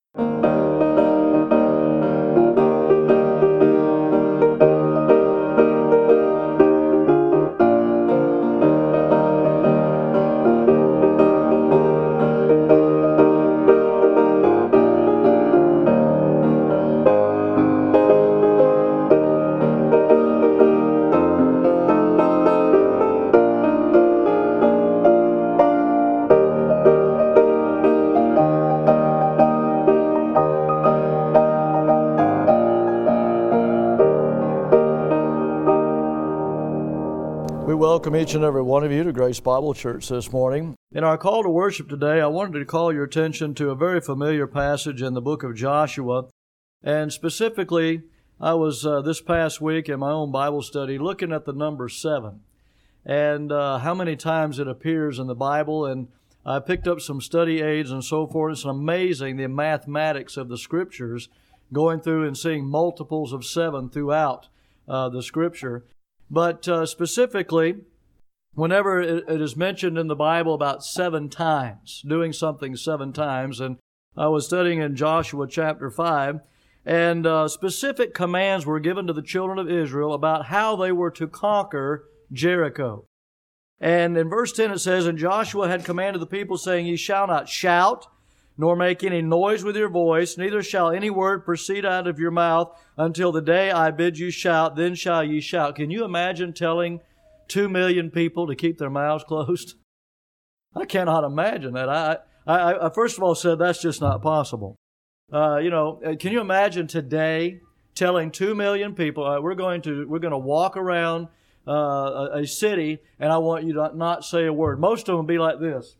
Welcome each and every one of you to Grace Bible Church this morning. In our call to worship today, I wanted to call your attention to a very familiar passage in the book of Joshua. And specifically, I was this past week in my own Bible study looking at the number 7 and how many times it appears in the Bible. And I picked up some study aids and so forth. It's amazing the mathematics of the Scriptures, going through and seeing multiples of 7 throughout the Scripture. But specifically, whenever it is mentioned in the Bible about 7 times, doing something 7 times, and I was studying in Joshua chapter 5, and specific commands were given to the children of Israel about how they were to conquer Jericho. And in verse 10 it says, "And Joshua had commanded the people, saying, Ye shall not shout, nor make any noise with your voice, neither shall any word proceed out of your mouth until the day I bid you shout, then shall ye shout." Can you imagine telling 2 million people to keep their mouths closed? I cannot imagine that. I first of all said that's just not possible. Can you imagine today telling 2 million people, we're going to walk around a city, and I want you to not say a word. Most of them would be like this.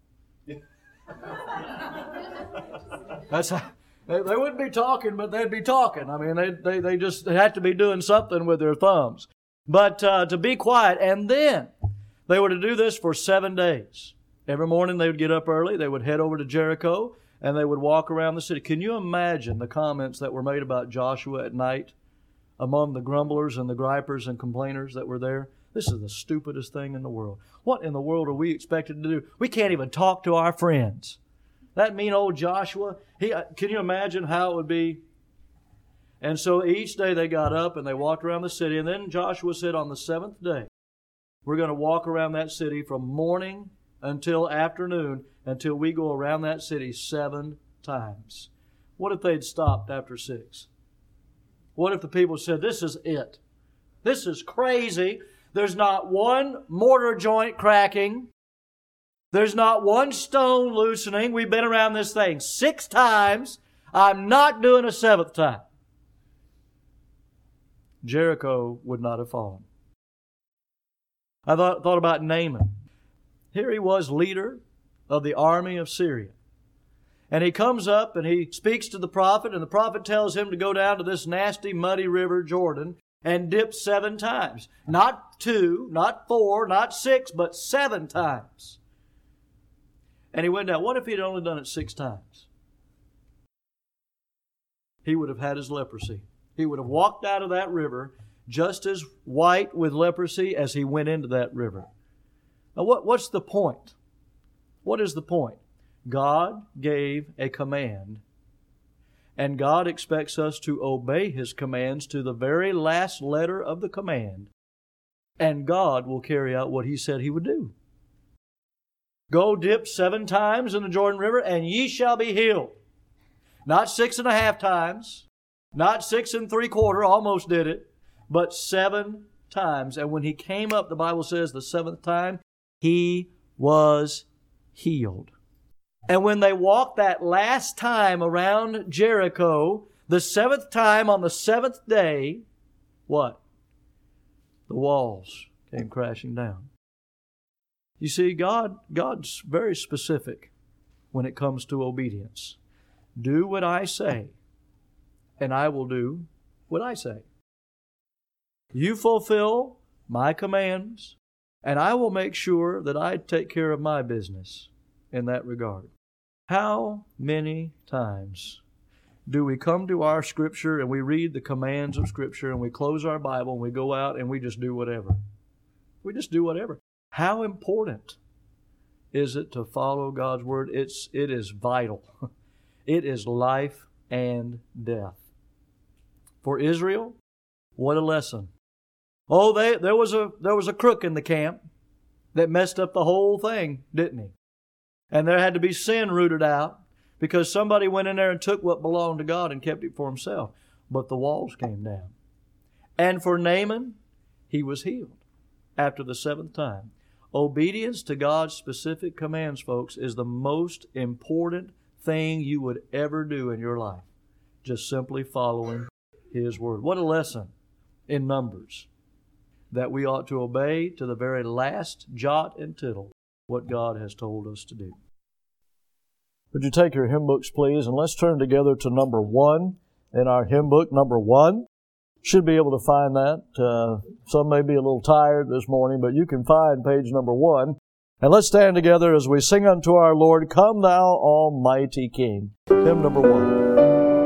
That's how, they wouldn't be talking, but they'd be talking. I mean, they just had to be doing something with their thumbs. But to be quiet, and then they were to do this for 7 days. Every morning they would get up early, they would head over to Jericho, and they would walk around the city. Can you imagine the comments that were made about Joshua at night among the grumblers and the gripers and complainers that were there? This is the stupidest thing in the world. What in the world are we expected to do? We can't even talk to our friends. That mean old Joshua, can you imagine how it would be? And so each day they got up and they walked around the city. And then Joshua said, on the 7th day, we're going to walk around that city from morning until afternoon, until we go around that city 7 times. What if they'd stopped after 6? What if the people said, this is it? This is crazy. There's not one mortar joint cracking. There's not one stone loosening. We've been around this thing 6 times. I'm not doing a 7th time. Jericho would not have fallen. I thought about Naaman. Here he was, leader of the army of Syria. And he comes up and he speaks to the prophet, and the prophet tells him to go down to this nasty, muddy river, Jordan, and dip 7 times. Not 2, not 4, not 6, but 7 times. And he went down. What if he'd only done it 6 times? He would have had his leprosy. He would have walked out of that river just as white with leprosy as he went into that river. Now, what's the point? What is the point? God gave a command, and God expects us to obey His commands to the very last letter of the command, and God will carry out what He said He would do. Go dip 7 times in the Jordan River, and ye shall be healed. Not 6.5 times, not 6 3/4, almost did it, but 7 times. And when he came up, the Bible says the 7th time, he was healed. And when they walked that last time around Jericho, the 7th time on the 7th day, what? The walls came crashing down. You see, God's very specific when it comes to obedience. Do what I say, and I will do what I say. You fulfill my commands, and I will make sure that I take care of my business in that regard. How many times do we come to our Scripture and we read the commands of Scripture and we close our Bible and we go out and we just do whatever? We just do whatever. How important is it to follow God's Word? It is vital. It is life and death. For Israel, what a lesson. Oh, there was a crook in the camp that messed up the whole thing, didn't he? And there had to be sin rooted out because somebody went in there and took what belonged to God and kept it for himself. But the walls came down. And for Naaman, he was healed after the seventh time. Obedience to God's specific commands, folks, is the most important thing you would ever do in your life. Just simply following His Word. What a lesson in Numbers, that we ought to obey to the very last jot and tittle what God has told us to do. Would you take your hymn books, please, and let's turn together to number 1 in our hymn book. Number 1. Should be able to find that. Some may be a little tired this morning, but you can find page number 1. And let's stand together as we sing unto our Lord, Come Thou Almighty King. Hymn number 1.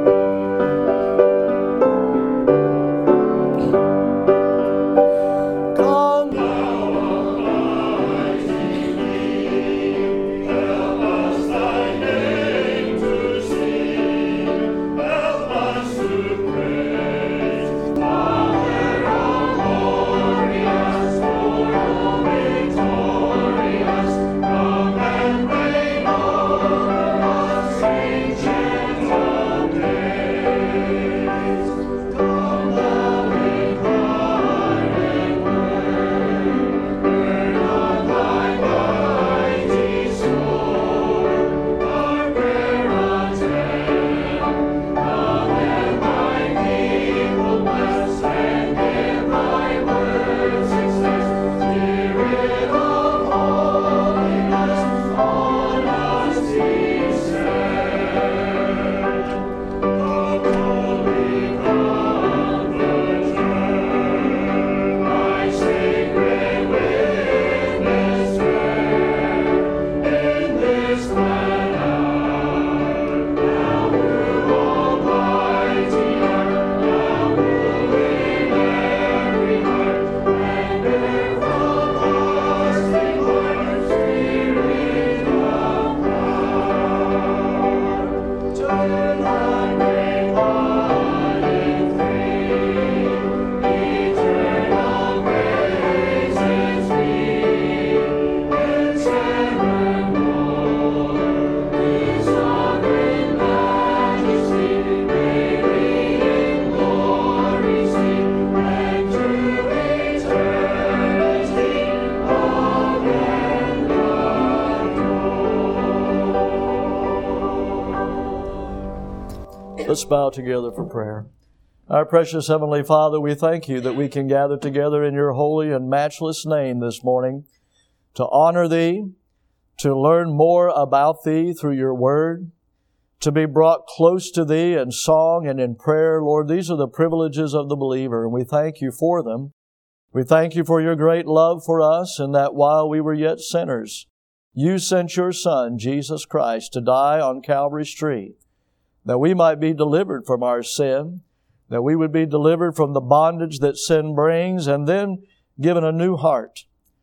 Let's bow together for prayer. Our precious Heavenly Father, we thank You that we can gather together in Your holy and matchless name this morning to honor Thee, to learn more about Thee through Your Word, to be brought close to Thee in song and in prayer. Lord, these are the privileges of the believer, and we thank You for them. We thank You for Your great love for us, and that while we were yet sinners, You sent Your Son, Jesus Christ, to die on Calvary's tree, that we might be delivered from our sin, that we would be delivered from the bondage that sin brings, and then given a new heart,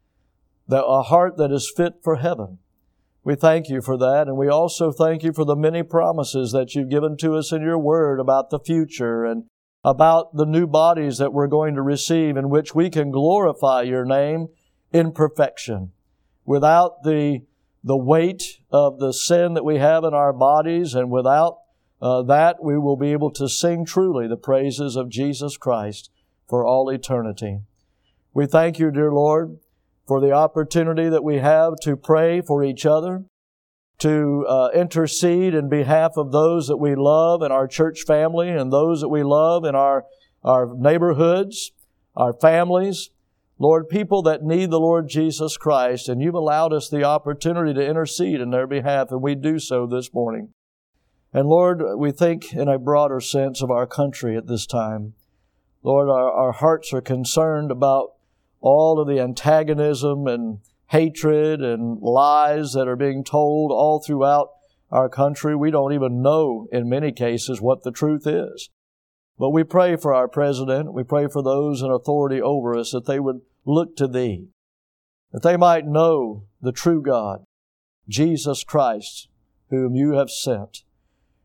a heart that is fit for heaven. We thank You for that, and we also thank You for the many promises that You've given to us in Your Word about the future and about the new bodies that we're going to receive in which we can glorify Your name in perfection, without the weight of the sin that we have in our bodies, and without that we will be able to sing truly the praises of Jesus Christ for all eternity. We thank You, dear Lord, for the opportunity that we have to pray for each other, to intercede in behalf of those that we love in our church family and those that we love in our neighborhoods, our families. Lord, people that need the Lord Jesus Christ, and You've allowed us the opportunity to intercede in their behalf, and we do so this morning. And Lord, we think in a broader sense of our country at this time. Lord, our hearts are concerned about all of the antagonism and hatred and lies that are being told all throughout our country. We don't even know, in many cases, what the truth is. But we pray for our president. We pray for those in authority over us, that they would look to Thee, that they might know the true God, Jesus Christ, whom You have sent.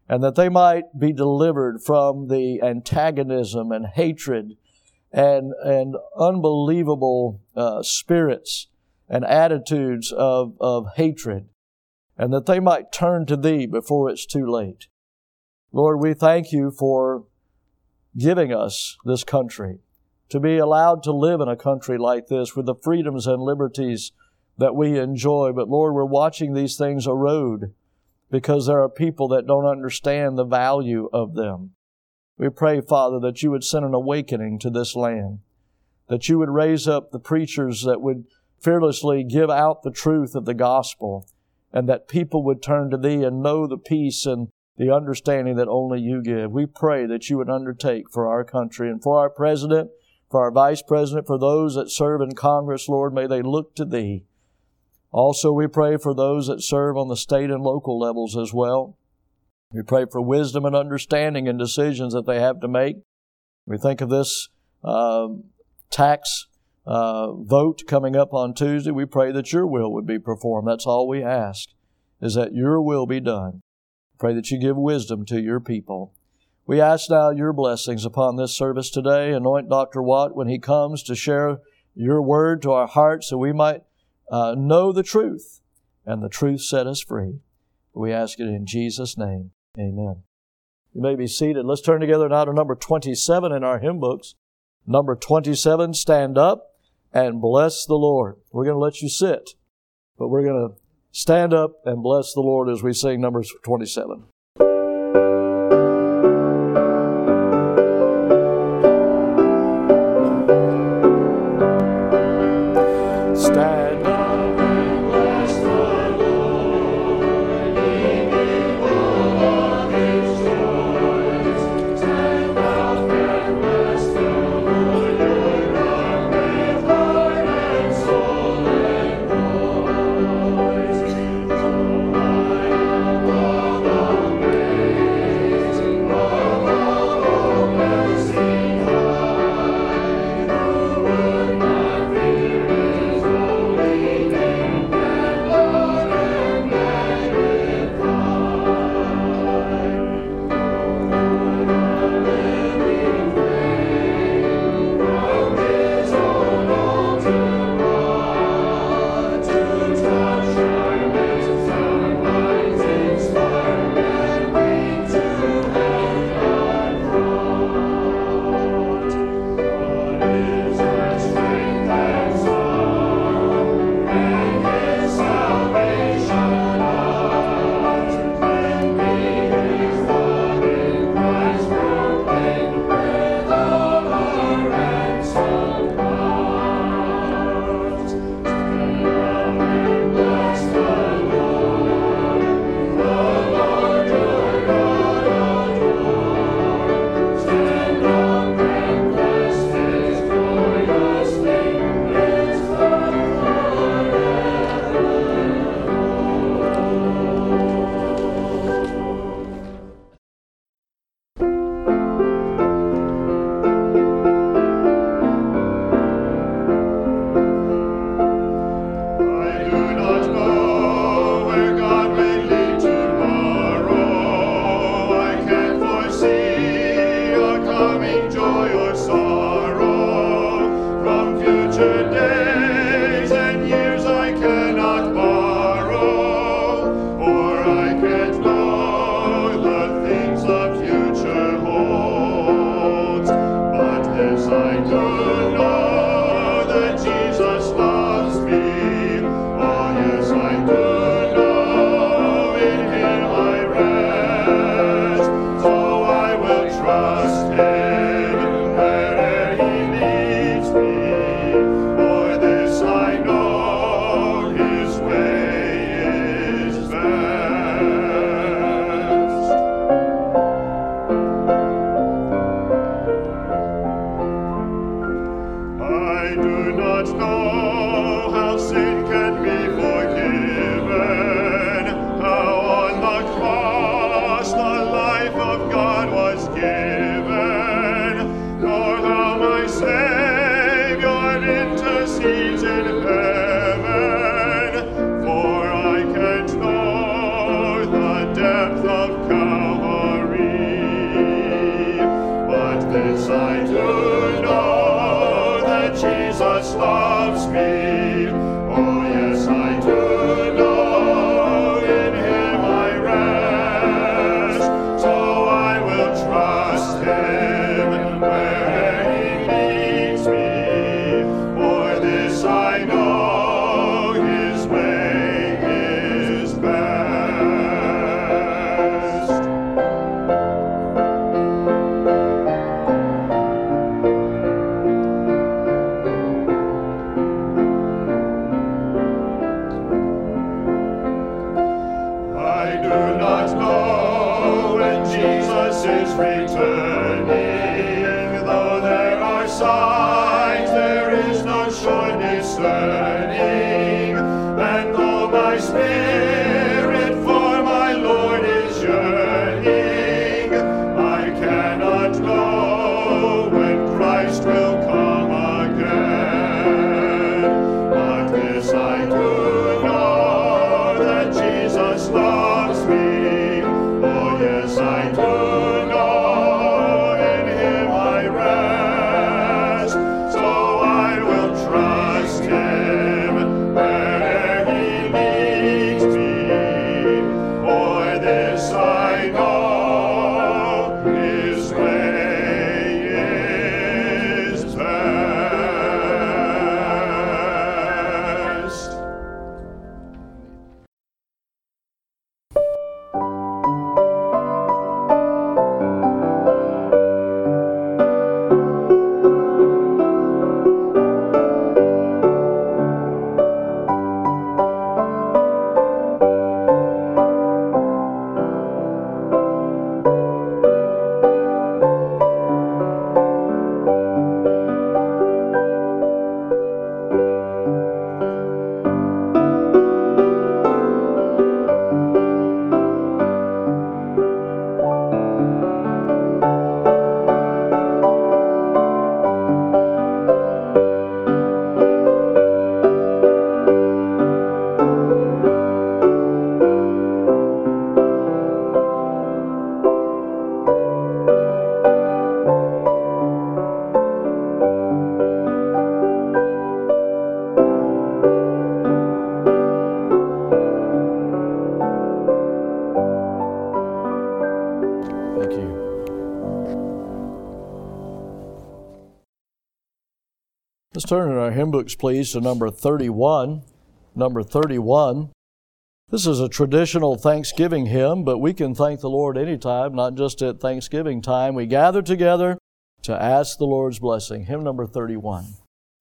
and that they might be delivered from the antagonism and hatred and unbelievable spirits and attitudes of hatred, and that they might turn to Thee before it's too late. Lord, we thank You for giving us this country, to be allowed to live in a country like this with the freedoms and liberties that we enjoy. But Lord, we're watching these things erode because there are people that don't understand the value of them. We pray, Father, that You would send an awakening to this land, that You would raise up the preachers that would fearlessly give out the truth of the gospel, and that people would turn to Thee and know the peace and the understanding that only You give. We pray that You would undertake for our country and for our president, for our vice president, for those that serve in Congress, Lord, may they look to Thee. Also, we pray for those that serve on the state and local levels as well. We pray for wisdom and understanding in decisions that they have to make. We think of this tax vote coming up on Tuesday. We pray that Your will would be performed. That's all we ask, is that Your will be done. Pray that You give wisdom to Your people. We ask now Your blessings upon this service today. Anoint Dr. Watt when he comes to share Your word to our hearts, so we might know the truth, and the truth set us free. We ask it in Jesus' name. Amen. You may be seated. Let's turn together now to number 27 in our hymn books. Number 27, Stand Up and Bless the Lord. We're going to let you sit, but we're going to stand up and bless the Lord as we sing number 27. Stand up. Lord. is returning. Though there are signs, there is no sure discerning. And though my spirit for my Lord is yearning, I cannot know when Christ will come again. But this I do know, that Jesus loves me. Oh yes, I do know, in Him I rest. So I will trust Him where He leads me. For this I know, His way is best. Thank you. Let's turn in our hymn books, please, to number 31. Number 31. This is a traditional Thanksgiving hymn, but we can thank the Lord anytime, not just at Thanksgiving time. We gather together to ask the Lord's blessing. Hymn number 31.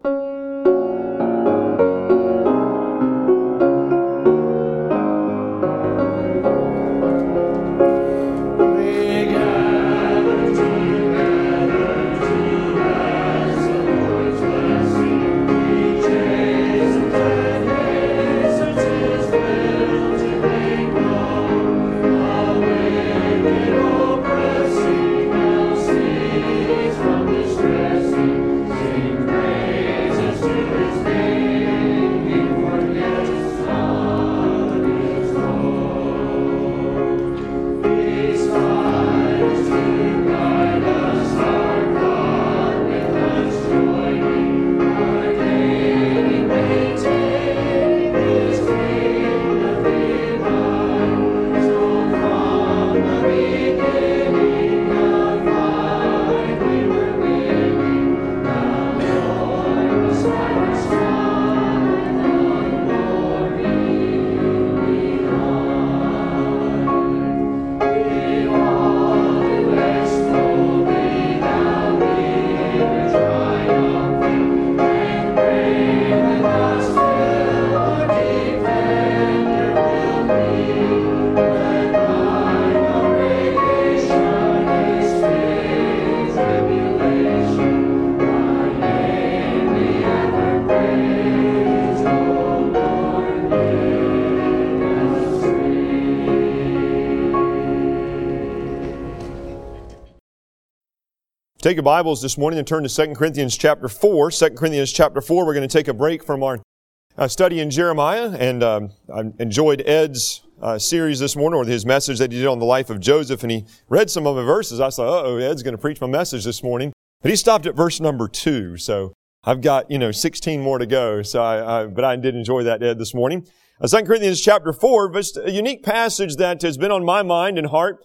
Take your Bibles this morning and turn to 2 Corinthians chapter 4. 2 Corinthians chapter 4, we're going to take a break from our study in Jeremiah. And I enjoyed Ed's series this morning, or his message that he did on the life of Joseph. And he read some of the verses. I thought, Ed's going to preach my message this morning. But he stopped at verse number 2. So I've got, 16 more to go. So but I did enjoy that, Ed, this morning. 2 Corinthians chapter 4, just a unique passage that has been on my mind and heart.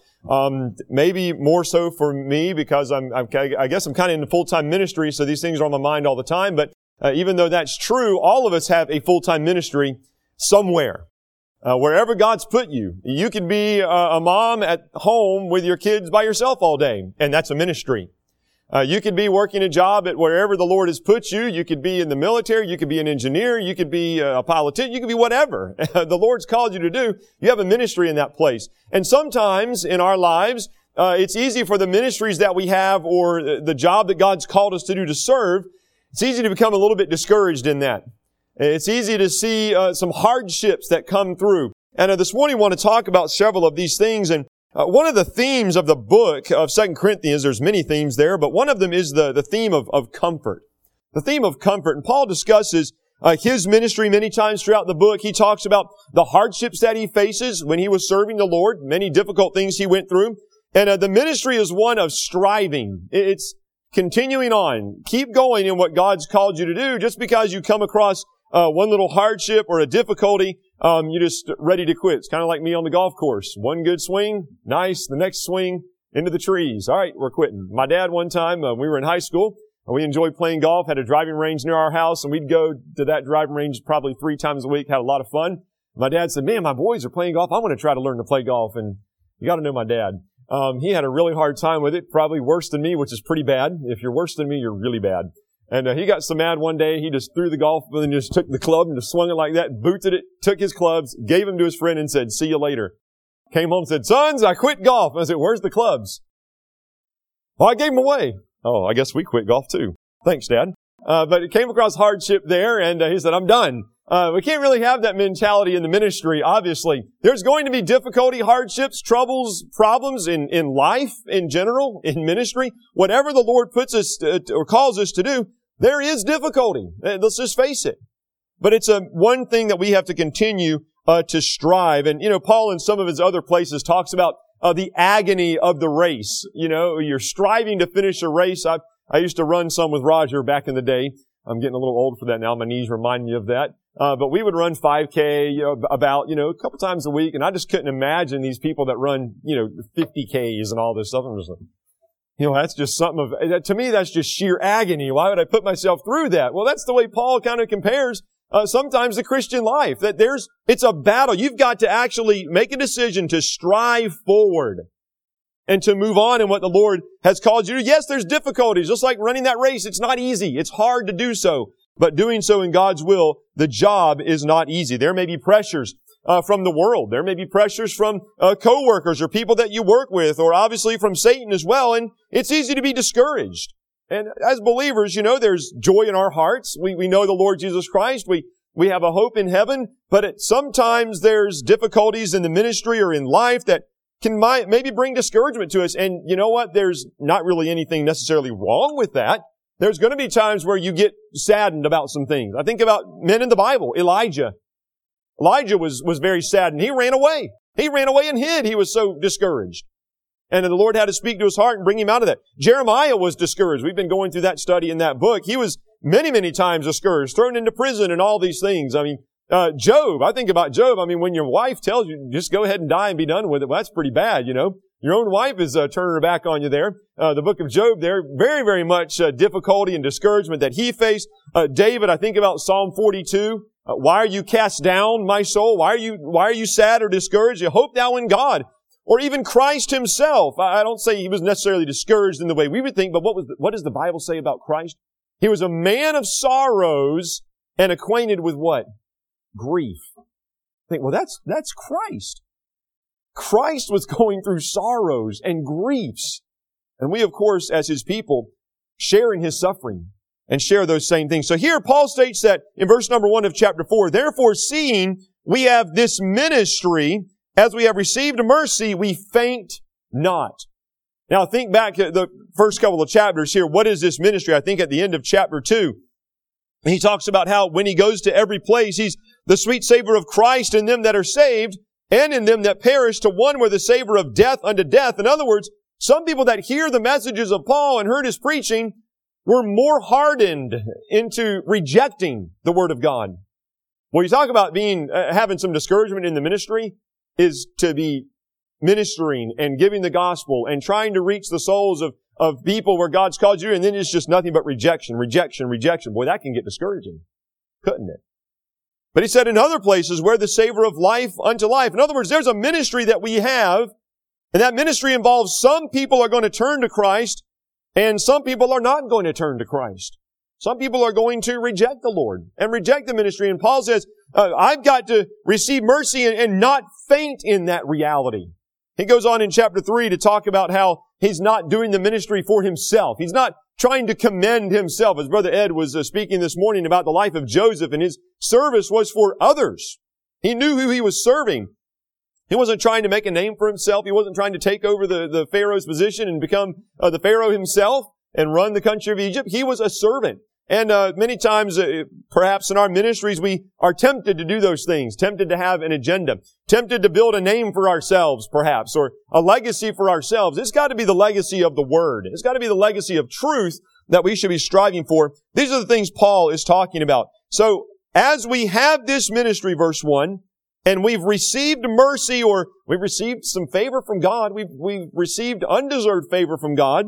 Maybe more so for me because I guess I'm kind of in the full-time ministry, so these things are on my mind all the time. But even though that's true, all of us have a full-time ministry somewhere. Wherever God's put you. You could be a mom at home with your kids by yourself all day, and that's a ministry. You could be working a job at wherever the Lord has put you. You could be in the military. You could be an engineer. You could be a politician. You could be whatever the Lord's called you to do. You have a ministry in that place. And sometimes in our lives, it's easy for the ministries that we have or the job that God's called us to do to serve, it's easy to become a little bit discouraged in that. It's easy to see some hardships that come through. And this morning I want to talk about several of these things. And one of the themes of the book of 2 Corinthians, there's many themes there, but one of them is the theme of comfort. The theme of comfort. And Paul discusses his ministry many times throughout the book. He talks about the hardships that he faces when he was serving the Lord, many difficult things he went through. And the ministry is one of striving. It's continuing on. Keep going in what God's called you to do. Just because you come across one little hardship or a difficulty, you're just ready to quit. It's kind of like me on the golf course. One good swing, nice. The next swing, into the trees. All right, we're quitting. My dad one time, we were in high school. We enjoyed playing golf, had a driving range near our house, and we'd go to that driving range probably 3 times a week, had a lot of fun. My dad said, man, my boys are playing golf. I want to try to learn to play golf. And you got to know my dad. He had a really hard time with it, probably worse than me, which is pretty bad. If you're worse than me, you're really bad. And he got so mad one day, he just threw the golf and then just took the club and just swung it like that, booted it, took his clubs, gave them to his friend and said, see you later. Came home and said, sons, I quit golf. And I said, where's the clubs? Well, I gave them away. Oh, I guess we quit golf too. Thanks, Dad. But it came across hardship there, and he said, I'm done. We can't really have that mentality in the ministry, obviously. There's going to be difficulty, hardships, troubles, problems in life in general, in ministry. Whatever the Lord puts us or calls us to do, there is difficulty. Let's just face it. But it's one thing that we have to continue to strive. And, Paul in some of his other places talks about the agony of the race. You're striving to finish a race. I used to run some with Roger back in the day. I'm getting a little old for that now. My knees remind me of that. But we would run 5K, about, a couple times a week. And I just couldn't imagine these people that run, 50Ks and all this stuff. I'm just like, that's just something to me, that's just sheer agony. Why would I put myself through that? Well, that's the way Paul kind of compares, sometimes the Christian life, that it's a battle. You've got to actually make a decision to strive forward and to move on in what the Lord has called you to. Yes, there's difficulties. Just like running that race, it's not easy. It's hard to do so. But doing so in God's will, the job is not easy. There may be pressures from the world. There may be pressures from co-workers or people that you work with, or obviously from Satan as well. And it's easy to be discouraged. And as believers, there's joy in our hearts. We know the Lord Jesus Christ. We have a hope in heaven. But sometimes there's difficulties in the ministry or in life that can maybe bring discouragement to us. And you know what? There's not really anything necessarily wrong with that. There's going to be times where you get saddened about some things. I think about men in the Bible. Elijah. Elijah was very saddened. He ran away. He ran away and hid. He was so discouraged. And the Lord had to speak to his heart and bring him out of that. Jeremiah was discouraged. We've been going through that study in that book. He was many, many times discouraged, thrown into prison and all these things. Job, I think about Job. When your wife tells you, just go ahead and die and be done with it, well, that's pretty bad, Your own wife is turning her back on you there. The book of Job there, very, very much difficulty and discouragement that he faced. David, I think about Psalm 42. Why are you cast down, my soul? Why are you sad or discouraged? You hope thou in God. Or even Christ himself. I don't say he was necessarily discouraged in the way we would think, but what does the Bible say about Christ? He was a man of sorrows and acquainted with what? Grief. Think, well, that's Christ. Christ was going through sorrows and griefs. And we, of course, as his people, share in his suffering and share those same things. So here Paul states that in verse number 1 of chapter 4, therefore seeing we have this ministry, as we have received mercy, we faint not. Now think back at the first couple of chapters here. What is this ministry? I think at the end of chapter 2, he talks about how when he goes to every place, he's the sweet savor of Christ in them that are saved, and in them that perish, to one were the savor of death unto death. In other words, some people that hear the messages of Paul and heard his preaching were more hardened into rejecting the Word of God. When you talk about having some discouragement in the ministry, is to be ministering and giving the gospel and trying to reach the souls of people where God's called you, and then it's just nothing but rejection. Boy, that can get discouraging, couldn't it? But he said in other places where the savor of life unto life. In other words, there's a ministry that we have, and that ministry involves some people are going to turn to Christ, and some people are not going to turn to Christ. Some people are going to reject the Lord and reject the ministry. And Paul says, I've got to receive mercy and not faint in that reality. He goes on in chapter 3 to talk about how he's not doing the ministry for himself. He's not trying to commend himself. As Brother Ed was speaking this morning about the life of Joseph, and his service was for others. He knew who he was serving. He wasn't trying to make a name for himself. He wasn't trying to take over the Pharaoh's position and become the Pharaoh himself and run the country of Egypt. He was a servant. And many times, perhaps in our ministries, we are tempted to do those things, tempted to have an agenda, tempted to build a name for ourselves, perhaps, or a legacy for ourselves. It's got to be the legacy of the Word. It's got to be the legacy of truth that we should be striving for. These are the things Paul is talking about. So, as we have this ministry, verse 1, and we've received mercy, or we've received some favor from God, we've received undeserved favor from God,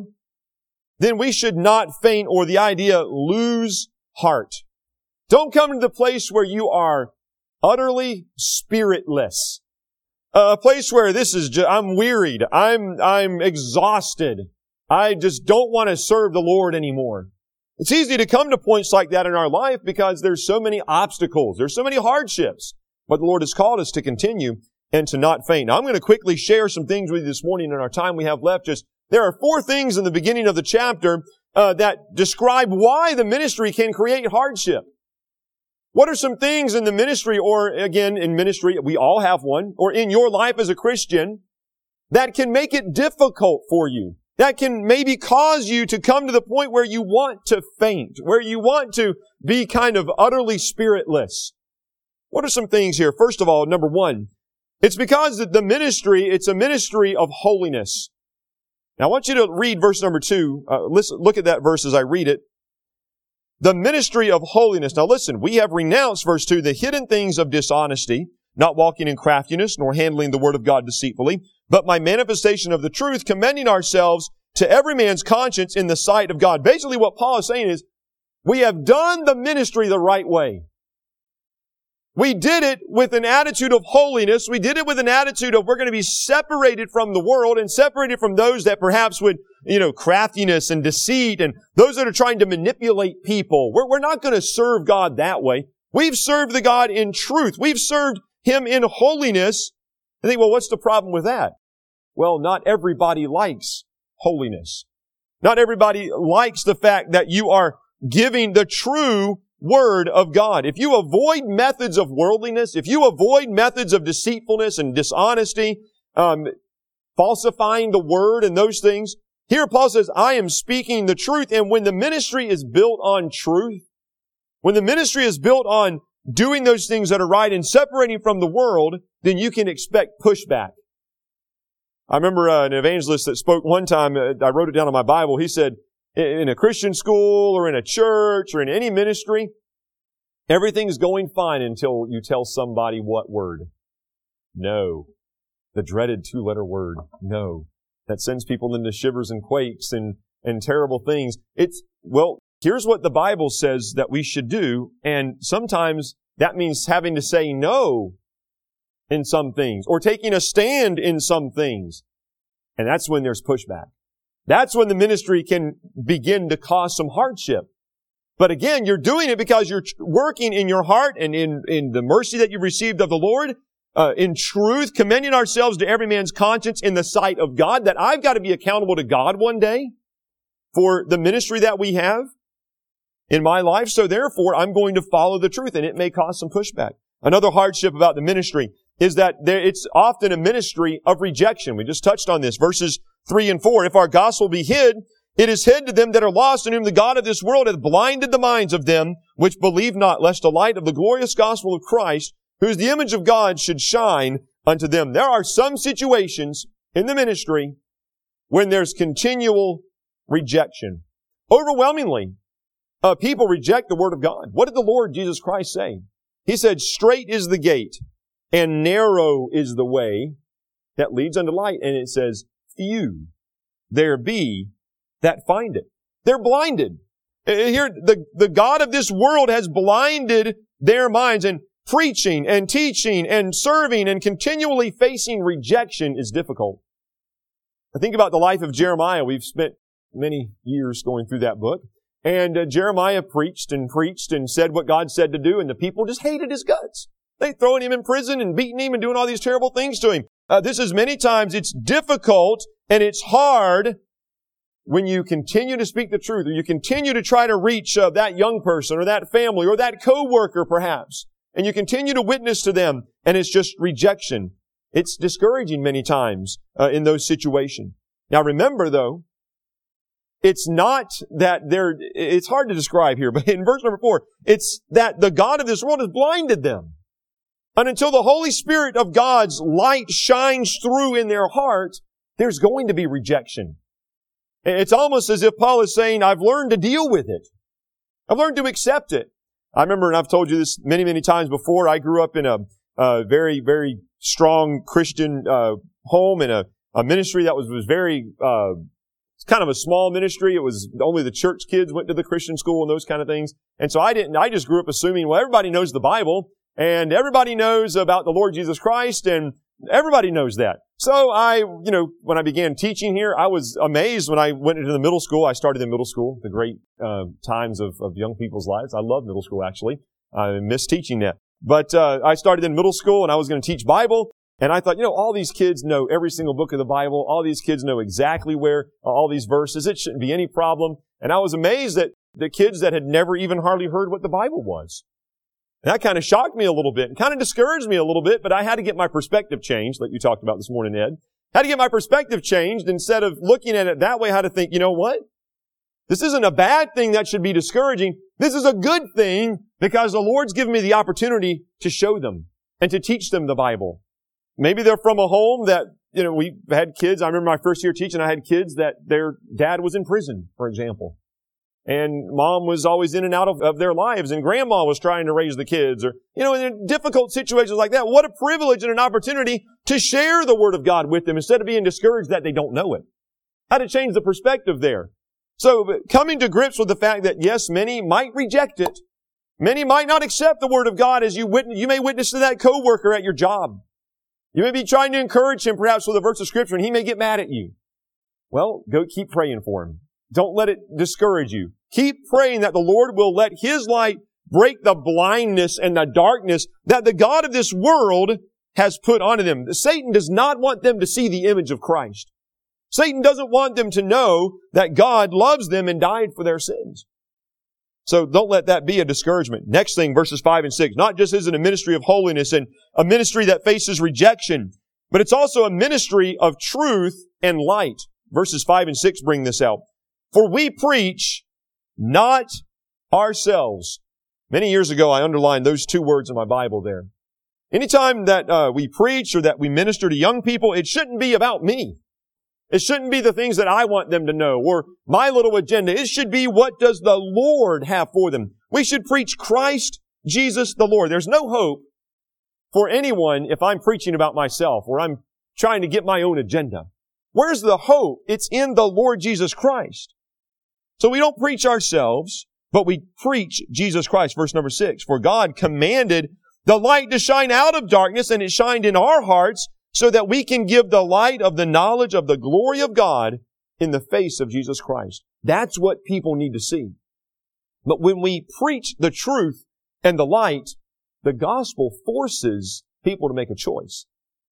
then we should not faint, or the idea, lose heart. Don't come to the place where you are utterly spiritless. A place where I'm wearied, I'm exhausted. I just don't want to serve the Lord anymore. It's easy to come to points like that in our life because there's so many obstacles, there's so many hardships. But the Lord has called us to continue and to not faint. Now, I'm going to quickly share some things with you this morning in our time we have left. There are 4 things in the beginning of the chapter that describe why the ministry can create hardship. What are some things in the ministry, or again, in ministry, we all have one, or in your life as a Christian, that can make it difficult for you? That can maybe cause you to come to the point where you want to faint, where you want to be kind of utterly spiritless. What are some things here? First of all, number 1, it's because the ministry, it's a ministry of holiness. Now I want you to read verse number 2. Look at that verse as I read it. The ministry of holiness. Now listen, we have renounced, verse 2, the hidden things of dishonesty, not walking in craftiness, nor handling the word of God deceitfully, but by manifestation of the truth, commending ourselves to every man's conscience in the sight of God. Basically what Paul is saying is, we have done the ministry the right way. We did it with an attitude of holiness. We did it with an attitude of we're going to be separated from the world and separated from those that perhaps would, craftiness and deceit and those that are trying to manipulate people. We're not going to serve God that way. We've served the God in truth. We've served Him in holiness. I think, well, what's the problem with that? Well, not everybody likes holiness. Not everybody likes the fact that you are giving the true Word of God. If you avoid methods of worldliness, if you avoid methods of deceitfulness and dishonesty, falsifying the Word and those things, here Paul says, I am speaking the truth. And when the ministry is built on truth, when the ministry is built on doing those things that are right and separating from the world, then you can expect pushback. I remember an evangelist that spoke one time, I wrote it down on my Bible, he said, in a Christian school or in a church or in any ministry, everything's going fine until you tell somebody what word. No. The dreaded 2-letter word. No. That sends people into shivers and quakes and terrible things. Here's what the Bible says that we should do, and sometimes that means having to say no in some things or taking a stand in some things. And that's when there's pushback. That's when the ministry can begin to cause some hardship. But again, you're doing it because you're working in your heart and in the mercy that you've received of the Lord, in truth, commending ourselves to every man's conscience in the sight of God, that I've got to be accountable to God one day for the ministry that we have in my life. So therefore, I'm going to follow the truth, and it may cause some pushback. Another hardship about the ministry is that it's often a ministry of rejection. We just touched on this. Verses 3 and 4. If our gospel be hid, it is hid to them that are lost, in whom the God of this world hath blinded the minds of them which believe not, lest the light of the glorious gospel of Christ, who is the image of God, should shine unto them. There are some situations in the ministry when there's continual rejection. Overwhelmingly, people reject the Word of God. What did the Lord Jesus Christ say? He said, straight is the gate, and narrow is the way that leads unto light. And it says, few there be that find it. They're blinded. Here, the God of this world has blinded their minds, and preaching and teaching and serving and continually facing rejection is difficult. I think about the life of Jeremiah. We've spent many years going through that book. And Jeremiah preached and said what God said to do, and the people just hated his guts. They throwing him in prison and beating him and doing all these terrible things to him. This is many times it's difficult and it's hard when you continue to speak the truth, or you continue to try to reach that young person or that family or that coworker perhaps, and you continue to witness to them, and it's just rejection. It's discouraging many times in those situations. Now remember though, it's not that it's hard to describe here, but in verse number 4, it's that the God of this world has blinded them. And until the Holy Spirit of God's light shines through in their heart, there's going to be rejection. It's almost as if Paul is saying, I've learned to deal with it. I've learned to accept it. I remember, and I've told you this many, many times before, I grew up in a very, very strong Christian home and a ministry that was very it's kind of a small ministry. It was only the church kids went to the Christian school and those kind of things. And so I just grew up assuming, well, everybody knows the Bible and everybody knows about the Lord Jesus Christ and everybody knows that. So when I began teaching here, I was amazed when I went into the middle school. I started in middle school, the great times of young people's lives. I love middle school, actually. I miss teaching that. But I started in middle school and I was going to teach Bible. And I thought, all these kids know every single book of the Bible. All these kids know exactly where all these verses. It shouldn't be any problem. And I was amazed at the kids that had never even hardly heard what the Bible was. And that kind of shocked me a little bit and kind of discouraged me a little bit, but I had to get my perspective changed, like you talked about this morning, Ed. I had to get my perspective changed. Instead of looking at it that way, I had to think, you know what? This isn't a bad thing that should be discouraging. This is a good thing because the Lord's given me the opportunity to show them and to teach them the Bible. Maybe they're from a home that, we had kids. I remember my first year teaching, I had kids that their dad was in prison, for example. And mom was always in and out of their lives, and grandma was trying to raise the kids, or, in difficult situations like that. What a privilege and an opportunity to share the Word of God with them instead of being discouraged that they don't know it. How to change the perspective there. So coming to grips with the fact that, yes, many might reject it. Many might not accept the Word of God as you may witness to that coworker at your job. You may be trying to encourage him perhaps with a verse of Scripture, and he may get mad at you. Well, go keep praying for him. Don't let it discourage you. Keep praying that the Lord will let His light break the blindness and the darkness that the God of this world has put onto them. Satan does not want them to see the image of Christ. Satan doesn't want them to know that God loves them and died for their sins. So don't let that be a discouragement. Next thing, verses 5 and 6. Not just is it a ministry of holiness and a ministry that faces rejection, but it's also a ministry of truth and light. Verses 5 and 6 bring this out. For we preach not ourselves. Many years ago, I underlined those two words in my Bible there. Anytime that we preach or that we minister to young people, it shouldn't be about me. It shouldn't be the things that I want them to know or my little agenda. It should be what does the Lord have for them. We should preach Christ, Jesus, the Lord. There's no hope for anyone if I'm preaching about myself or I'm trying to get my own agenda. Where's the hope? It's in the Lord Jesus Christ. So we don't preach ourselves, but we preach Jesus Christ. Verse number 6. For God commanded the light to shine out of darkness, and it shined in our hearts so that we can give the light of the knowledge of the glory of God in the face of Jesus Christ. That's what people need to see. But when we preach the truth and the light, the gospel forces people to make a choice.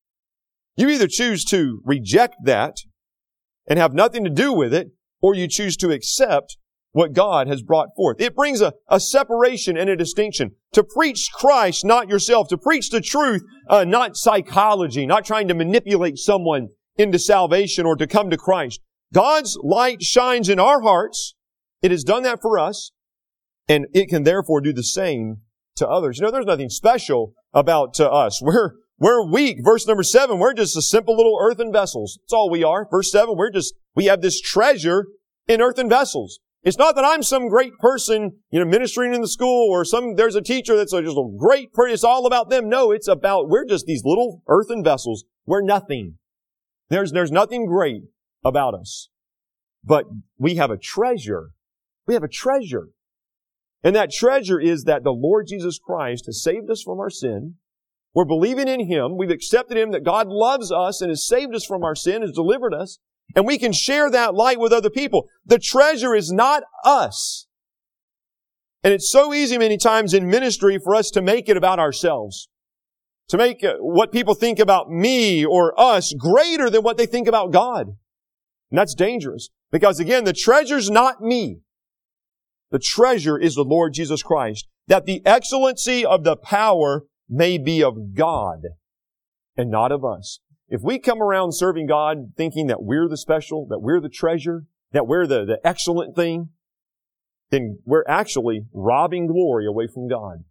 You either choose to reject that and have nothing to do with it, or you choose to accept what God has brought forth. It brings a separation and a distinction. To preach Christ, not yourself. To preach the truth, not psychology, not trying to manipulate someone into salvation or to come to Christ. God's light shines in our hearts. It has done that for us, and it can therefore do the same to others. There's nothing special about us. We're weak. Verse number 7, we're just a simple little earthen vessels. That's all we are. Verse 7, we have this treasure in earthen vessels. It's not that I'm some great person, ministering in the school or there's a teacher that's just a great person. It's all about them. No, it's about, we're just these little earthen vessels. We're nothing. There's nothing great about us. But we have a treasure. We have a treasure. And that treasure is that the Lord Jesus Christ has saved us from our sin. We're believing in Him. We've accepted Him, that God loves us and has saved us from our sin, has delivered us. And we can share that light with other people. The treasure is not us. And it's so easy many times in ministry for us to make it about ourselves. to make what people think about me or us greater than what they think about God. And that's dangerous. Because again, the treasure's not me. The treasure is the Lord Jesus Christ. That the excellency of the power may be of God and not of us. If we come around serving God thinking that we're the special, that we're the treasure, that we're the excellent thing, then we're actually robbing glory away from God.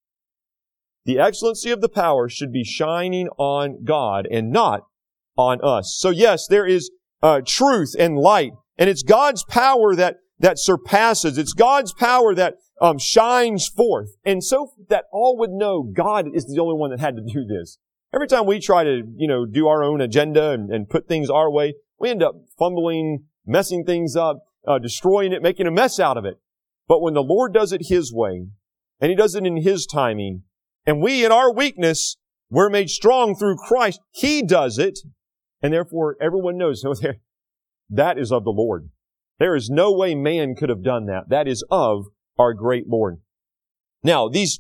The excellency of the power should be shining on God and not on us. So yes, there is truth and light, and it's God's power that surpasses. It's God's power that shines forth. And so that all would know God is the only one that had to do this. Every time we try to, do our own agenda and put things our way, we end up fumbling, messing things up, destroying it, making a mess out of it. But when the Lord does it His way, and He does it in His timing, and we in our weakness, we're made strong through Christ, He does it, and therefore everyone knows that is of the Lord. There is no way man could have done that. That is of our great Lord. Now, these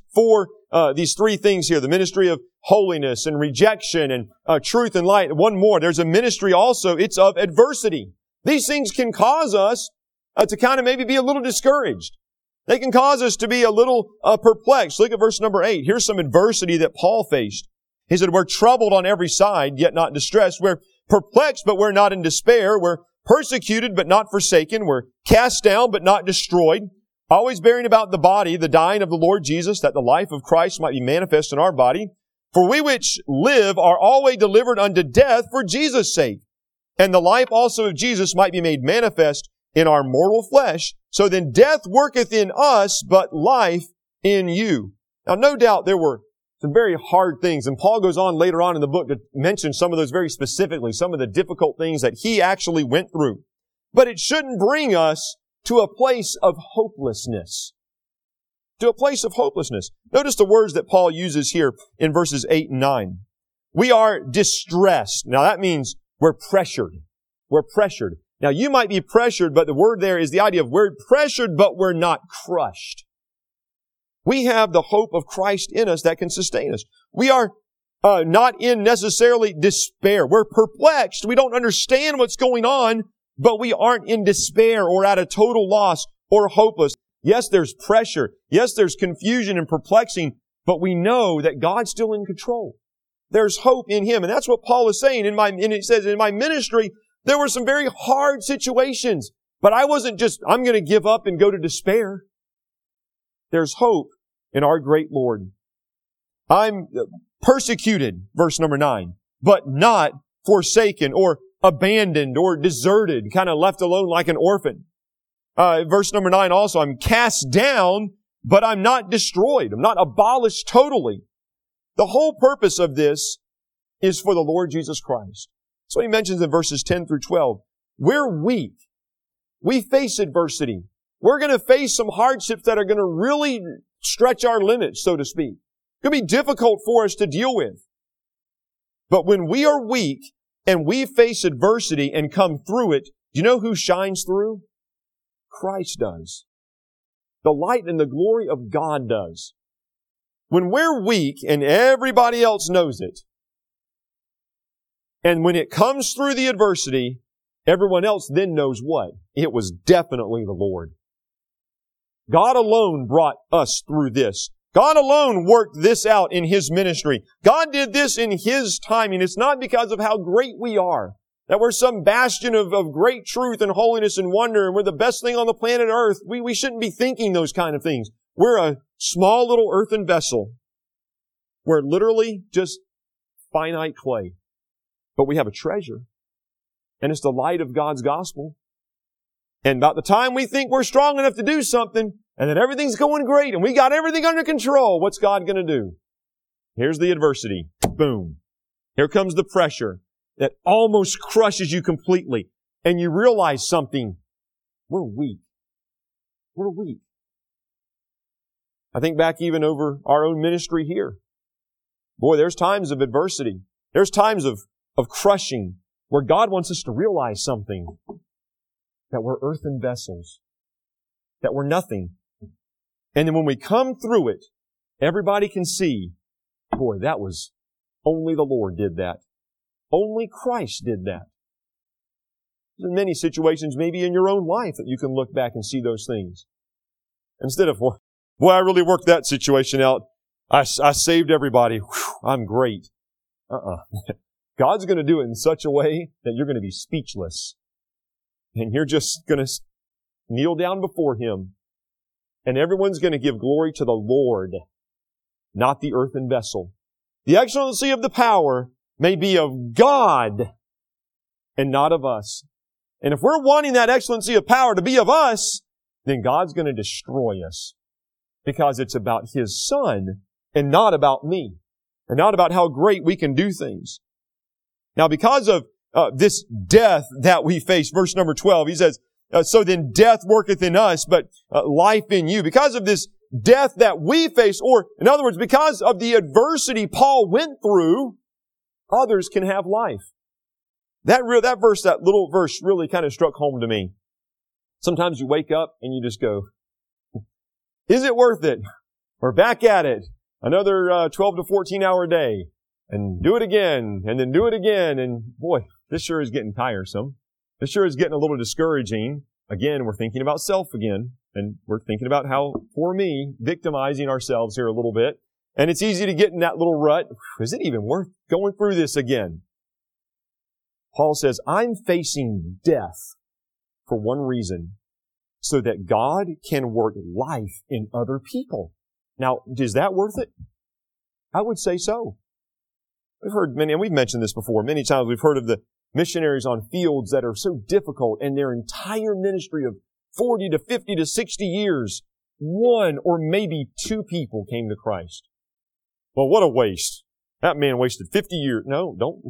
three things here, the ministry of holiness and rejection and truth and light. One more, there's a ministry also, it's of adversity. These things can cause us to kind of maybe be a little discouraged. They can cause us to be a little perplexed. Look at verse number 8. Here's some adversity that Paul faced. He said, we're troubled on every side, yet not distressed. We're perplexed, but we're not in despair. We're persecuted, but not forsaken. We're cast down, but not destroyed. Always bearing about the body, the dying of the Lord Jesus, that the life of Christ might be manifest in our body. For we which live are always delivered unto death for Jesus' sake. And the life also of Jesus might be made manifest in our mortal flesh. So then death worketh in us, but life in you. Now no doubt there were some very hard things, and Paul goes on later on in the book to mention some of those very specifically, some of the difficult things that he actually went through. But it shouldn't bring us to a place of hopelessness. To a place of hopelessness. Notice the words that Paul uses here in verses 8 and 9. We are distressed. Now that means we're pressured. We're pressured. Now you might be pressured, but the word there is the idea of we're pressured, but we're not crushed. We have the hope of Christ in us that can sustain us. We are not in necessarily despair. We're perplexed. We don't understand what's going on, but we aren't in despair or at a total loss or hopeless. Yes, there's pressure. Yes, there's confusion and perplexing, but we know that God's still in control. There's hope in Him. And that's what Paul is saying. It says, in my ministry, there were some very hard situations, but I wasn't just, I'm going to give up and go to despair. There's hope in our great Lord. I'm persecuted, verse number 9, but not forsaken or abandoned or deserted, kind of left alone like an orphan. Verse number 9 also, I'm cast down, but I'm not destroyed. I'm not abolished totally. The whole purpose of this is for the Lord Jesus Christ. That's what he mentions in verses 10 through 12. We're weak. We face adversity. We're going to face some hardships that are going to really stretch our limits, so to speak. It's going to be difficult for us to deal with. But when we are weak and we face adversity and come through it, do you know who shines through? Christ does. The light and the glory of God does. When we're weak and everybody else knows it, and when it comes through the adversity, everyone else then knows what? It was definitely the Lord. God alone brought us through this. God alone worked this out in His ministry. God did this in His timing. It's not because of how great we are, that we're some bastion of great truth and holiness and wonder, and we're the best thing on the planet Earth. We shouldn't be thinking those kind of things. We're a small little earthen vessel. We're literally just finite clay. But we have a treasure. And it's the light of God's gospel. And about the time we think we're strong enough to do something, and that everything's going great, and we got everything under control, what's God going to do? Here's the adversity. Boom. Here comes the pressure that almost crushes you completely. And you realize something. We're weak. We're weak. I think back even over our own ministry here. Boy, there's times of adversity. There's times of crushing where God wants us to realize something. That we're earthen vessels. That we're nothing. And then when we come through it, everybody can see, boy, that was Only the Lord did that. Only Christ did that. There's many situations, maybe in your own life, that you can look back and see those things. Instead of, boy, I really worked that situation out. I saved everybody. Whew, I'm great. God's going to do it in such a way that you're going to be speechless. And you're just going to kneel down before Him. And everyone's going to give glory to the Lord, not the earthen vessel. The excellency of the power may be of God and not of us. And if we're wanting that excellency of power to be of us, then God's going to destroy us. Because it's about His Son and not about me. And not about how great we can do things. Now, because of this death that we face, verse number 12, he says, so then death worketh in us, but life in you. Because of this death that we face, or in other words, because of the adversity Paul went through, others can have life. That little verse really kind of struck home to me. Sometimes you wake up and you just go, is it worth it? We're back at it. Another 12 to 14 hour day. And do it again, and then do it again. And boy, this sure is getting tiresome. This sure is getting a little discouraging. Again, we're thinking about self again. And we're thinking about how, poor me, victimizing ourselves here a little bit. And it's easy to get in that little rut. Is it even worth going through this again? Paul says, I'm facing death for one reason, so that God can work life in other people. Now, is that worth it? I would say so. We've heard many, and we've mentioned this before, many times we've heard of the missionaries on fields that are so difficult, and their entire ministry of 40 to 50 to 60 years, one or maybe two people came to Christ. Well, what a waste. That man wasted 50 years. No, don't.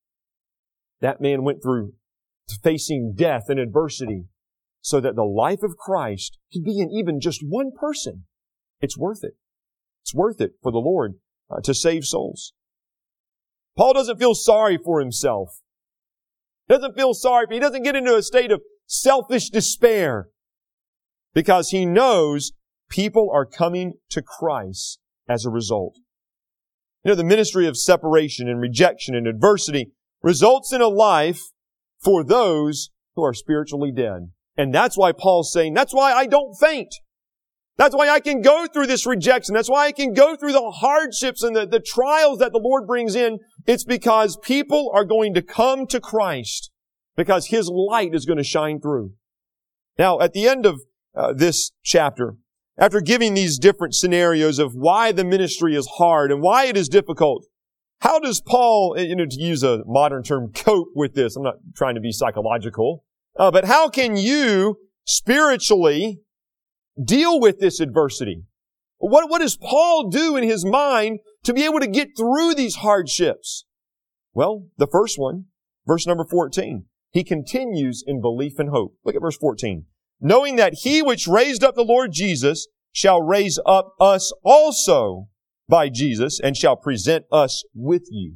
That man went through facing death and adversity so that the life of Christ could be in even just one person. It's worth it. It's worth it for the Lord to save souls. Paul doesn't feel sorry for himself. He doesn't get into a state of selfish despair because he knows people are coming to Christ as a result. You know, the ministry of separation and rejection and adversity results in a life for those who are spiritually dead. And that's why Paul's saying, that's why I don't faint. That's why I can go through this rejection. That's why I can go through the hardships and the trials that the Lord brings in. It's because people are going to come to Christ because His light is going to shine through. Now, at the end of this chapter, after giving these different scenarios of why the ministry is hard and why it is difficult, how does Paul, to use a modern term, cope with this? I'm not trying to be psychological, but how can you spiritually deal with this adversity? What does Paul do in his mind to be able to get through these hardships? Well, the first one, verse number 14, he continues in belief and hope. Look at verse 14. Knowing that He which raised up the Lord Jesus shall raise up us also by Jesus and shall present us with you.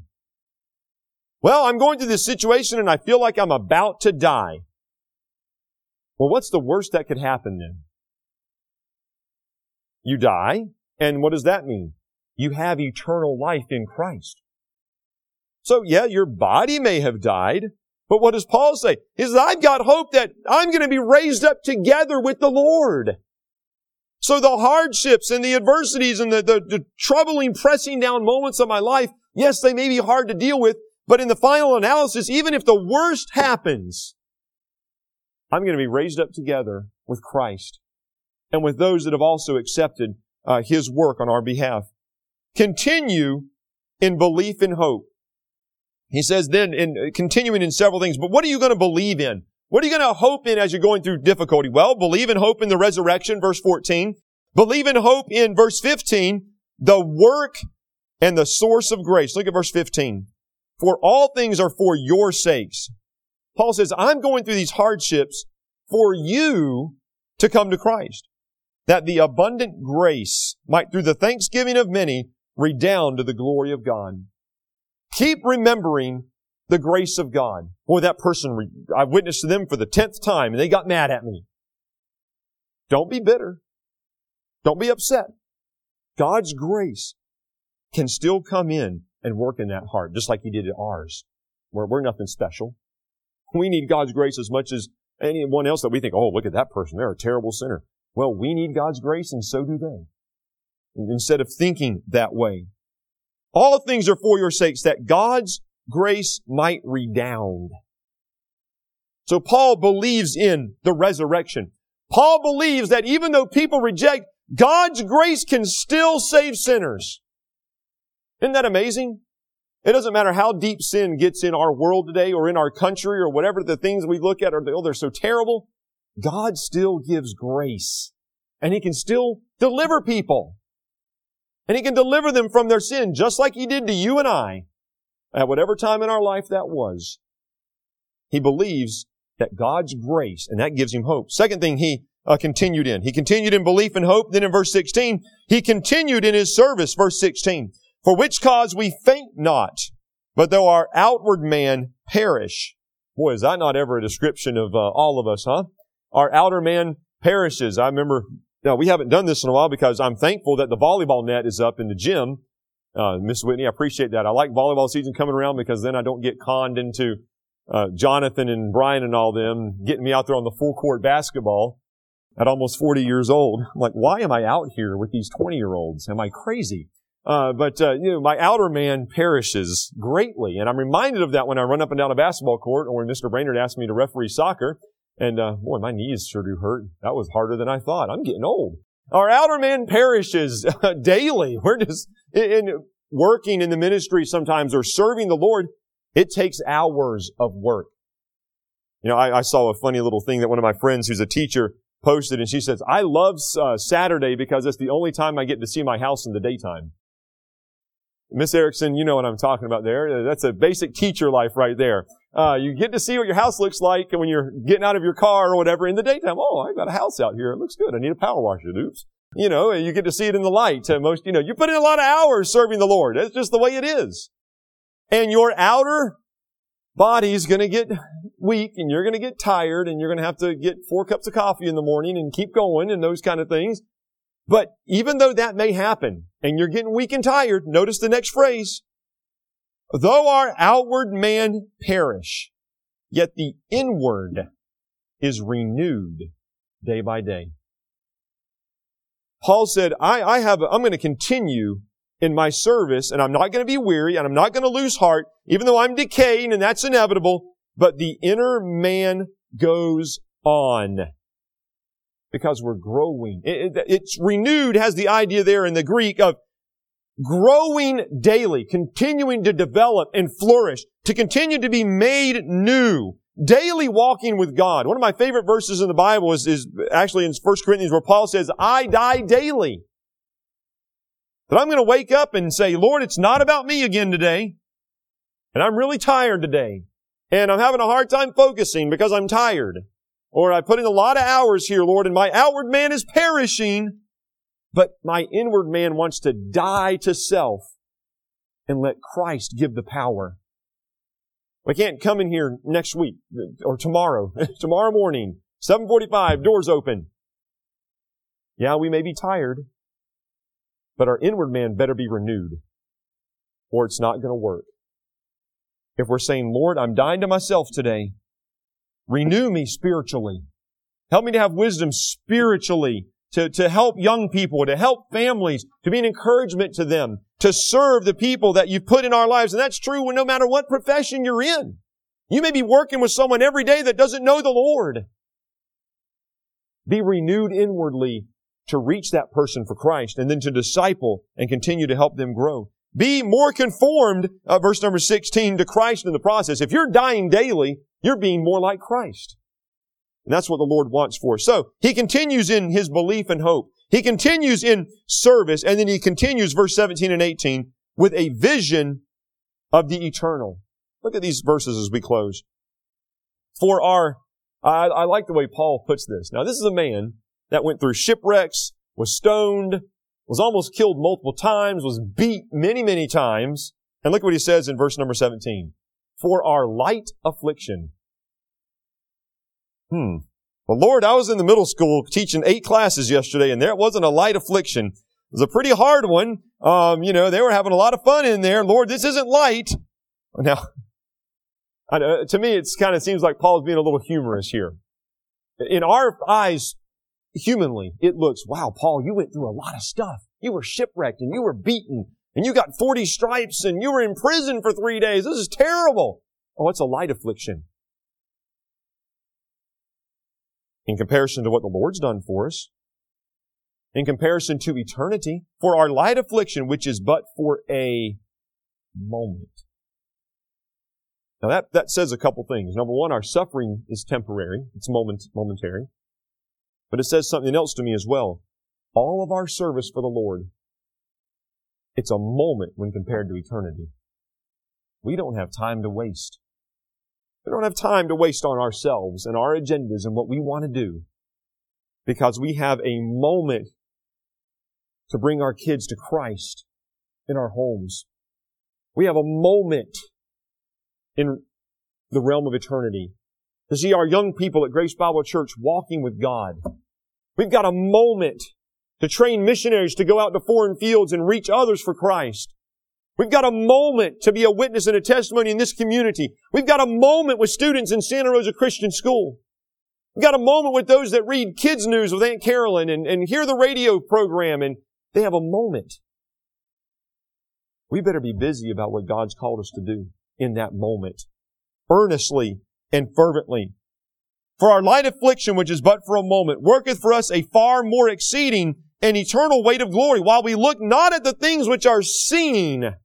Well, I'm going through this situation and I feel like I'm about to die. Well, what's the worst that could happen then? You die, and what does that mean? You have eternal life in Christ. So yeah, your body may have died, but what does Paul say? He says, I've got hope that I'm going to be raised up together with the Lord. So the hardships and the adversities and the troubling, pressing down moments of my life, yes, they may be hard to deal with, but in the final analysis, even if the worst happens, I'm going to be raised up together with Christ and with those that have also accepted His work on our behalf. Continue in belief and hope. He says then, continuing in several things, but what are you going to believe in? What are you going to hope in as you're going through difficulty? Well, believe and hope in the resurrection, verse 14. Believe and hope in verse 15, the work and the source of grace. Look at verse 15. For all things are for your sakes. Paul says, I'm going through these hardships for you to come to Christ, that the abundant grace might through the thanksgiving of many redound to the glory of God. Keep remembering the grace of God. Boy, that person, I witnessed to them for the 10th time and they got mad at me. Don't be bitter. Don't be upset. God's grace can still come in and work in that heart, just like He did at ours. We're nothing special. We need God's grace as much as anyone else that we think, oh, look at that person, they're a terrible sinner. Well, we need God's grace, and so do they. Instead of thinking that way. All things are for your sakes, that God's grace might redound. So Paul believes in the resurrection. Paul believes that even though people reject, God's grace can still save sinners. Isn't that amazing? It doesn't matter how deep sin gets in our world today or in our country or whatever the things we look at are, oh, they're so terrible. God still gives grace. And He can still deliver people. And He can deliver them from their sin, just like He did to you and I, at whatever time in our life that was. He believes that God's grace, and that gives him hope. Second thing he continued in. He continued in belief and hope. Then in verse 16, he continued in his service, verse 16. For which cause we faint not, but though our outward man perish. Boy, is that not ever a description of all of us, huh? Our outer man perishes. I remember, we haven't done this in a while because I'm thankful that the volleyball net is up in the gym. Miss Whitney, I appreciate that. I like volleyball season coming around because then I don't get conned into Jonathan and Brian and all them getting me out there on the full court basketball at almost 40 years old. I'm like, why am I out here with these 20-year-olds? Am I crazy? But my outer man perishes greatly. And I'm reminded of that when I run up and down a basketball court or when Mr. Brainerd asked me to referee soccer. And, boy, my knees sure do hurt. That was harder than I thought. I'm getting old. Our outer man perishes daily. We're just working in the ministry sometimes or serving the Lord. It takes hours of work. I saw a funny little thing that one of my friends who's a teacher posted, and she says, I love Saturday because it's the only time I get to see my house in the daytime. Miss Erickson, you know what I'm talking about there. That's a basic teacher life right there. You get to see what your house looks like when you're getting out of your car or whatever in the daytime. Oh, I got a house out here. It looks good. I need a power washer. Oops. You get to see it in the light. You put in a lot of hours serving the Lord. That's just the way it is. And your outer body's going to get weak and you're going to get tired and you're going to have to get 4 cups of coffee in the morning and keep going and those kind of things. But even though that may happen and you're getting weak and tired, notice the next phrase. Though our outward man perish, yet the inward is renewed day by day. Paul said, I'm going to continue in my service, and I'm not going to be weary, and I'm not going to lose heart, even though I'm decaying, and that's inevitable, but the inner man goes on. Because we're growing. It's renewed has the idea there in the Greek of growing daily, continuing to develop and flourish, to continue to be made new, daily walking with God. One of my favorite verses in the Bible is actually in 1 Corinthians where Paul says, I die daily. That I'm going to wake up and say, Lord, it's not about me again today. And I'm really tired today. And I'm having a hard time focusing because I'm tired. Or I put in a lot of hours here, Lord, and my outward man is perishing, but my inward man wants to die to self and let Christ give the power. We can't come in here next week or tomorrow morning, 7:45, doors open. Yeah, we may be tired, but our inward man better be renewed or it's not going to work. If we're saying, Lord, I'm dying to myself today, renew me spiritually. Help me to have wisdom spiritually to help young people, to help families, to be an encouragement to them, to serve the people that you've put in our lives. And that's true no matter what profession you're in. You may be working with someone every day that doesn't know the Lord. Be renewed inwardly to reach that person for Christ and then to disciple and continue to help them grow. Be more conformed, verse number 16, to Christ in the process. If you're dying daily, you're being more like Christ. And that's what the Lord wants for us. So, He continues in His belief and hope. He continues in service, and then He continues, verse 17 and 18, with a vision of the eternal. Look at these verses as we close. I like the way Paul puts this. Now, this is a man that went through shipwrecks, was stoned, was almost killed multiple times, was beat many, many times. And look what he says in verse number 17. For our light affliction. Well, Lord, I was in the middle school teaching 8 classes yesterday, and there wasn't a light affliction. It was a pretty hard one. They were having a lot of fun in there. Lord, this isn't light. Now, to me, it kind of seems like Paul's being a little humorous here. In our eyes, humanly, it looks, wow, Paul, you went through a lot of stuff. You were shipwrecked and you were beaten and you got 40 stripes and you were in prison for 3 days. This is terrible. Oh, it's a light affliction. In comparison to what the Lord's done for us, in comparison to eternity, for our light affliction, which is but for a moment. Now that says a couple things. Number one, our suffering is temporary. It's momentary. But it says something else to me as well. All of our service for the Lord, it's a moment when compared to eternity. We don't have time to waste. We don't have time to waste on ourselves and our agendas and what we want to do, because we have a moment to bring our kids to Christ in our homes. We have a moment in the realm of eternity to see our young people at Grace Bible Church walking with God. We've got a moment to train missionaries to go out to foreign fields and reach others for Christ. We've got a moment to be a witness and a testimony in this community. We've got a moment with students in Santa Rosa Christian School. We've got a moment with those that read Kids News with Aunt Carolyn and hear the radio program, and they have a moment. We better be busy about what God's called us to do in that moment, earnestly and fervently. For our light affliction, which is but for a moment, worketh for us a far more exceeding and eternal weight of glory, while we look not at the things which are seen,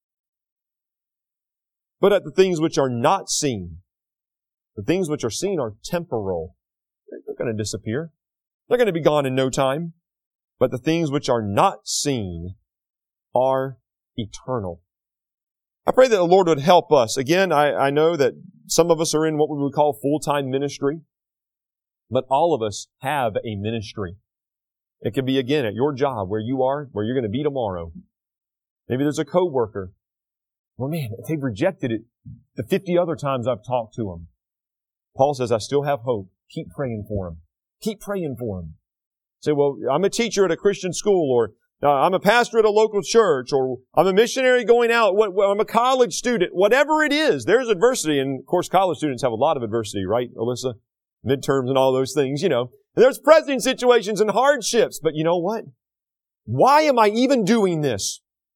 but at the things which are not seen. The things which are seen are temporal. They're going to disappear. They're going to be gone in no time. But the things which are not seen are eternal. I pray that the Lord would help us. Again, I know that some of us are in what we would call full-time ministry, but all of us have a ministry. It could be, again, at your job, where you are, where you're going to be tomorrow. Maybe there's a coworker. Well, man, they've rejected it the 50 other times I've talked to them. Paul says, I still have hope. Keep praying for them. Keep praying for them. Say, well, I'm a teacher at a Christian school, or I'm a pastor at a local church, or I'm a missionary going out, I'm a college student. Whatever it is, there's adversity. And, of course, college students have a lot of adversity, right, Alyssa? Midterms and all those things, There's pressing situations and hardships. But you know what? Why am I even doing this?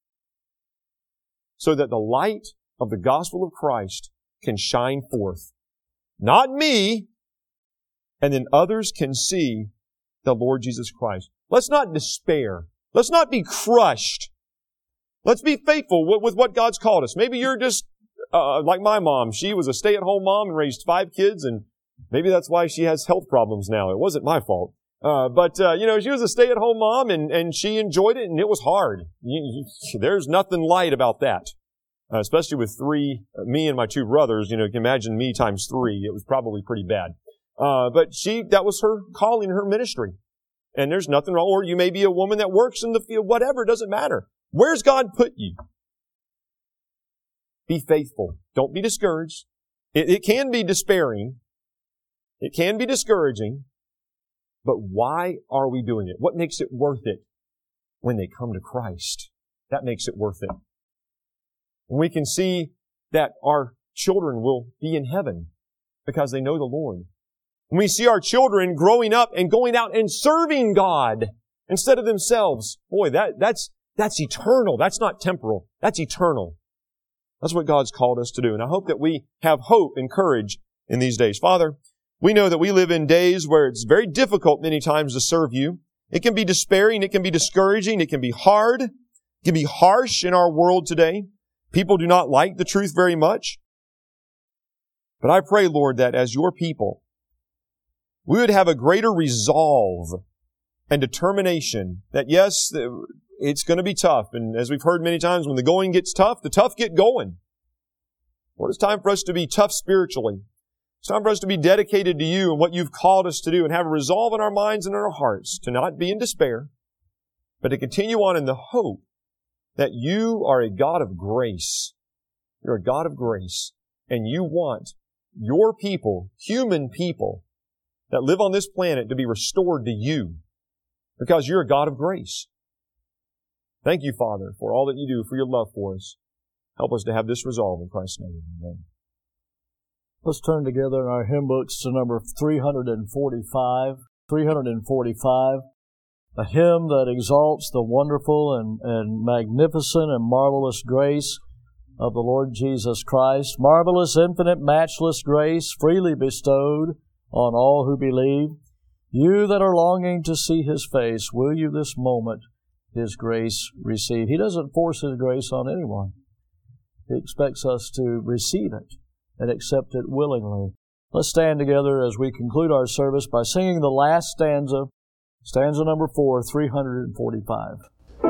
So that the light of the gospel of Christ can shine forth. Not me. And then others can see the Lord Jesus Christ. Let's not despair. Let's not be crushed. Let's be faithful with what God's called us. Maybe you're just like my mom. She was a stay-at-home mom and raised 5 kids, and maybe that's why she has health problems now. It wasn't my fault. But she was a stay-at-home mom, and she enjoyed it, and it was hard. There's nothing light about that. Especially with 3, me and my 2 brothers, you can imagine me times 3. It was probably pretty bad. But that was her calling, her ministry. And there's nothing wrong. Or you may be a woman that works in the field, whatever, it doesn't matter. Where's God put you? Be faithful. Don't be discouraged. It can be despairing. It can be discouraging. But why are we doing it? What makes it worth it? When they come to Christ. That makes it worth it. When we can see that our children will be in heaven because they know the Lord. When we see our children growing up and going out and serving God instead of themselves. Boy, that's eternal. That's not temporal. That's eternal. That's what God's called us to do. And I hope that we have hope and courage in these days. Father, we know that we live in days where it's very difficult many times to serve You. It can be despairing. It can be discouraging. It can be hard. It can be harsh in our world today. People do not like the truth very much. But I pray, Lord, that as Your people, we would have a greater resolve and determination that, yes, it's going to be tough. And as we've heard many times, when the going gets tough, the tough get going. Lord, it's time for us to be tough spiritually. It's time for us to be dedicated to You and what You've called us to do, and have a resolve in our minds and in our hearts to not be in despair, but to continue on in the hope that You are a God of grace. You're a God of grace, and You want Your people, human people, that live on this planet to be restored to You, because You're a God of grace. Thank you, Father, for all that you do, for your love for us. Help us to have this resolve in Christ's name. Amen. Let's turn together in our hymn books to number 345. 345, a hymn that exalts the wonderful and magnificent and marvelous grace of the Lord Jesus Christ. Marvelous, infinite, matchless grace freely bestowed on all who believe. You that are longing to see His face, will you this moment His grace receive? He doesn't force His grace on anyone. He expects us to receive it and accept it willingly. Let's stand together as we conclude our service by singing the last stanza, stanza number 4, 345.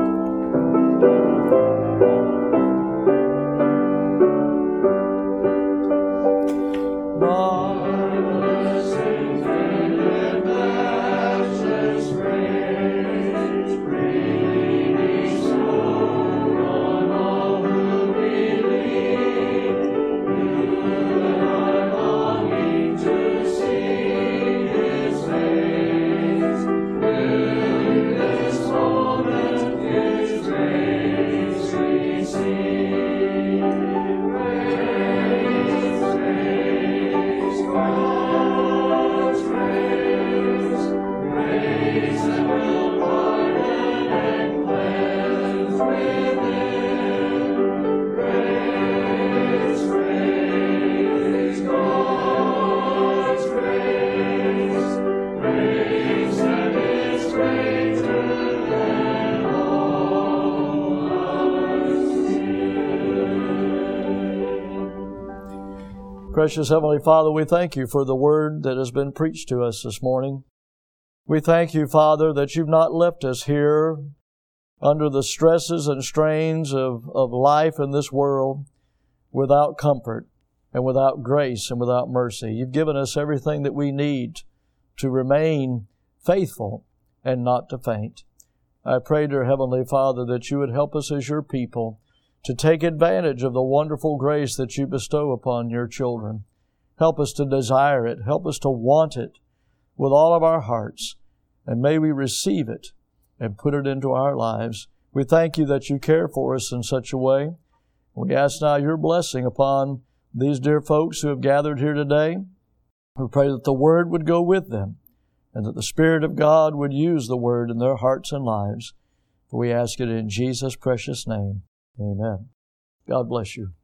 Precious Heavenly Father, we thank You for the Word that has been preached to us this morning. We thank You, Father, that You've not left us here under the stresses and strains of life in this world without comfort and without grace and without mercy. You've given us everything that we need to remain faithful and not to faint. I pray, dear Heavenly Father, that You would help us as Your people to take advantage of the wonderful grace that You bestow upon Your children. Help us to desire it. Help us to want it with all of our hearts. And may we receive it and put it into our lives. We thank You that You care for us in such a way. We ask now Your blessing upon these dear folks who have gathered here today. We pray that the Word would go with them and that the Spirit of God would use the Word in their hearts and lives. For we ask it in Jesus' precious name. Amen. God bless you.